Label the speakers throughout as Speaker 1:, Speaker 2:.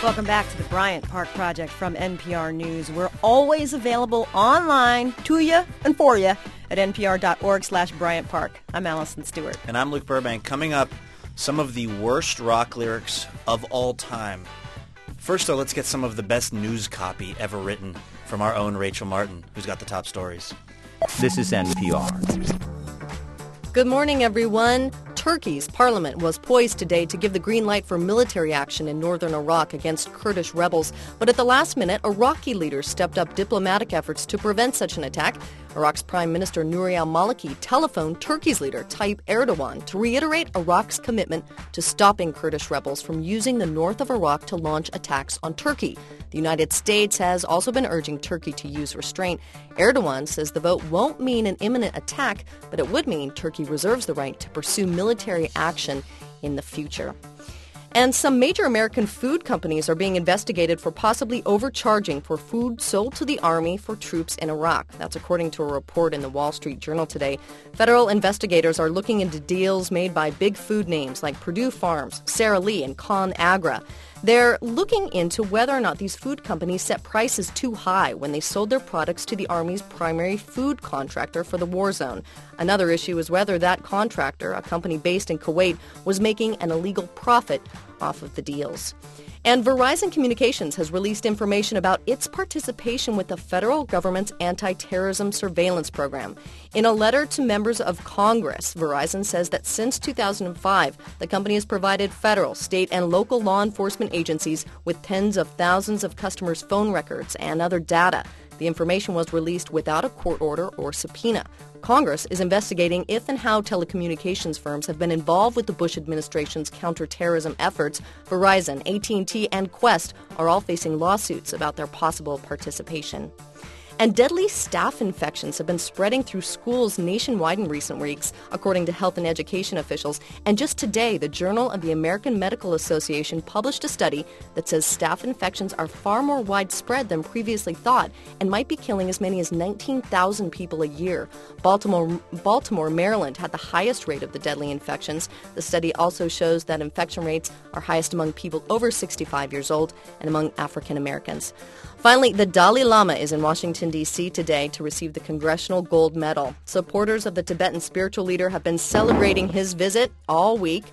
Speaker 1: Welcome back to the Bryant Park Project from NPR News. We're always available online to you and for you at npr.org/Bryant Park. I'm Allison Stewart.
Speaker 2: And I'm Luke Burbank. Coming up, some of the worst rock lyrics of all time. First, though, let's get some of the best news copy ever written from our own Rachel Martin, who's got the top stories.
Speaker 3: This is NPR.
Speaker 4: Good morning, everyone. Turkey's parliament was poised today to give the green light for military action in northern Iraq against Kurdish rebels. But at the last minute, Iraqi leaders stepped up diplomatic efforts to prevent such an attack. Iraq's Prime Minister Nouri al-Maliki telephoned Turkey's leader Tayyip Erdogan to reiterate Iraq's commitment to stopping Kurdish rebels from using the north of Iraq to launch attacks on Turkey. The United States has also been urging Turkey to use restraint. Erdogan says the vote won't mean an imminent attack, but it would mean Turkey reserves the right to pursue military action in the future. And some major American food companies are being investigated for possibly overcharging for food sold to the Army for troops in Iraq. That's according to a report in the Wall Street Journal today. Federal investigators are looking into deals made by big food names like Purdue Farms, Sara Lee, and ConAgra. They're looking into whether or not these food companies set prices too high when they sold their products to the Army's primary food contractor for the war zone. Another issue is whether that contractor, a company based in Kuwait, was making an illegal profit off of the deals. And Verizon Communications has released information about its participation with the federal government's anti-terrorism surveillance program. In a letter to members of Congress, Verizon says that since 2005, the company has provided federal, state, and local law enforcement agencies with tens of thousands of customers' phone records and other data. The information was released without a court order or subpoena. Congress is investigating if and how telecommunications firms have been involved with the Bush administration's counterterrorism efforts. Verizon, AT&T, and Qwest are all facing lawsuits about their possible participation. And deadly staph infections have been spreading through schools nationwide in recent weeks, according to health and education officials. And just today, the Journal of the American Medical Association published a study that says staph infections are far more widespread than previously thought and might be killing as many as 19,000 people a year. Baltimore, Maryland had the highest rate of the deadly infections. The study also shows that infection rates are highest among people over 65 years old and among African Americans. Finally, the Dalai Lama is in Washington, D.C. today to receive the Congressional Gold Medal. Supporters of the Tibetan spiritual leader have been celebrating his visit all week.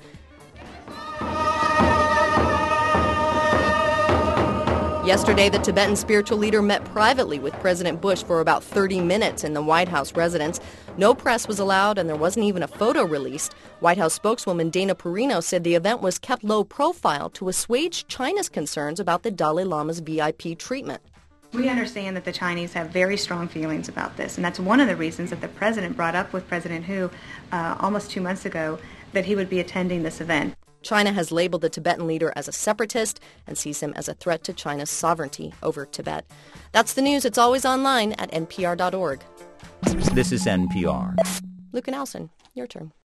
Speaker 4: Yesterday, the Tibetan spiritual leader met privately with President Bush for about 30 minutes in the White House residence. No press was allowed, and there wasn't even a photo released. White House spokeswoman Dana Perino said the event was kept low profile to assuage China's concerns about the Dalai Lama's VIP treatment.
Speaker 5: We understand that the Chinese have very strong feelings about this, and that's one of the reasons that the president brought up with President Hu almost 2 months ago that he would be attending this event.
Speaker 4: China has labeled the Tibetan leader as a separatist and sees him as a threat to China's sovereignty over Tibet. That's the news. It's always online at npr.org.
Speaker 3: This is NPR.
Speaker 4: Luke and Allison, your turn.